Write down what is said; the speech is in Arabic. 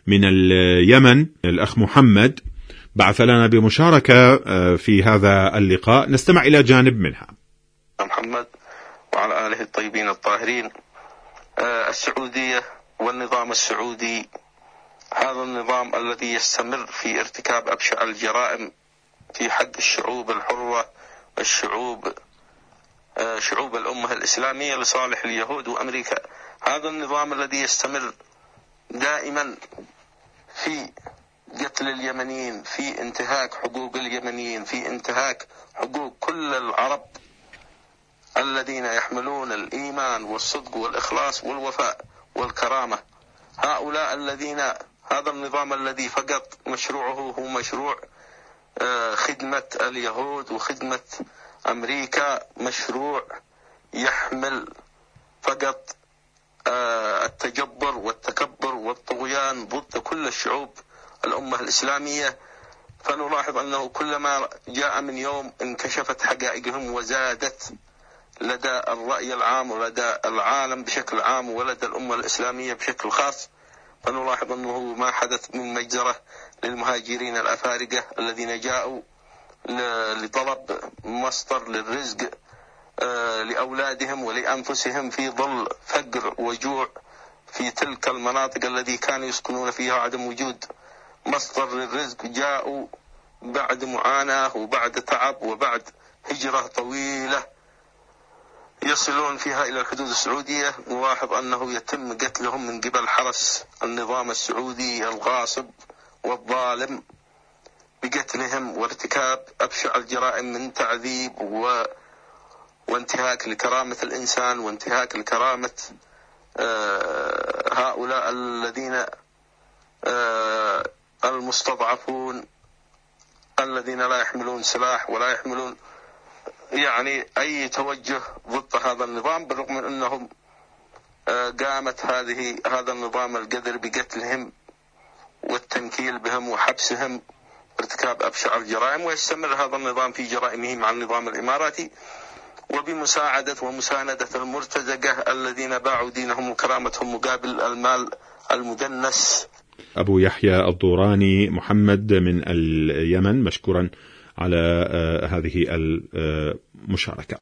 من اليمن الأخ محمد بعث لنا بمشاركة في هذا اللقاء، نستمع إلى جانب منها. محمد وعلى آله الطيبين الطاهرين. السعودية والنظام السعودي هذا النظام الذي يستمر في ارتكاب أبشع الجرائم في حق الشعوب الحرة والشعوب شعوب الأمة الإسلامية لصالح اليهود وأمريكا. هذا النظام الذي يستمر دائما في قتل اليمنيين، في انتهاك حقوق اليمنيين، في انتهاك حقوق كل العرب الذين يحملون الإيمان والصدق والإخلاص والوفاء والكرامة. هؤلاء الذين هذا النظام الذي فقط مشروعه هو مشروع خدمة اليهود وخدمة أمريكا، مشروع يحمل فقط التجبر والتكبر والطغيان ضد كل الشعوب الأمة الإسلامية. فنلاحظ أنه كلما جاء من يوم انكشفت حقائقهم وزادت لدى الرأي العام ولدى العالم بشكل عام ولدى الأمة الإسلامية بشكل خاص. فنلاحظ أنه ما حدث من مجزرة للمهاجرين الأفارقة الذين جاءوا لطلب مصدر للرزق لأولادهم ولأنفسهم في ظل فقر وجوع في تلك المناطق التي كانوا يسكنون فيها عدم وجود مصدر للرزق. جاءوا بعد معاناة وبعد تعب وبعد هجرة طويلة يصلون فيها إلى الحدود السعودية. نلاحظ أنه يتم قتلهم من قبل حرس النظام السعودي الغاصب والظالم بقتلهم وارتكاب أبشع الجرائم من تعذيب وانتهاك لكرامة الإنسان وانتهاك لكرامة هؤلاء الذين المستضعفون الذين لا يحملون سلاح ولا يحملون يعني أي توجه ضد هذا النظام، بالرغم من أنهم قامت هذا النظام القذر بقتلهم والتنكيل بهم وحبسهم ارتكاب أبشع الجرائم. ويستمر هذا النظام في جرائمه مع النظام الإماراتي وبمساعدة ومساندة المرتزقة الذين باعوا دينهم وكرامتهم مقابل المال المدنس. أبو يحيى الدوراني محمد من اليمن، مشكورا على هذه المشاركة.